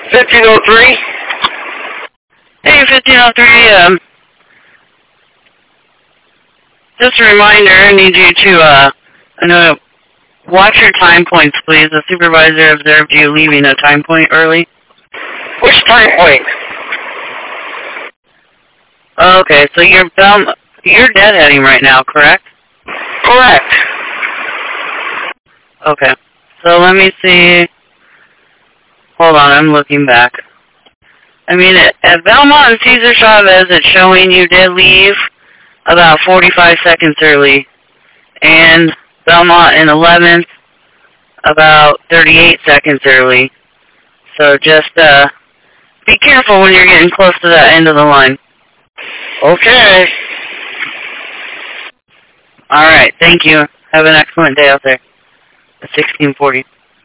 1503. Hey, 1503, just a reminder, I need you to, watch your time points, please. The supervisor observed you leaving a time point early. Which time point? Okay, so you're deadheading right now, correct? Correct. Okay, so let me see. Hold on, I'm looking back. I mean, at Belmont and Cesar Chavez, it's showing you did leave about 45 seconds early, and Belmont and 11th about 38 seconds early. So just be careful when you're getting close to that end of the line. Okay. All right, thank you. Have an excellent day out there. 1640.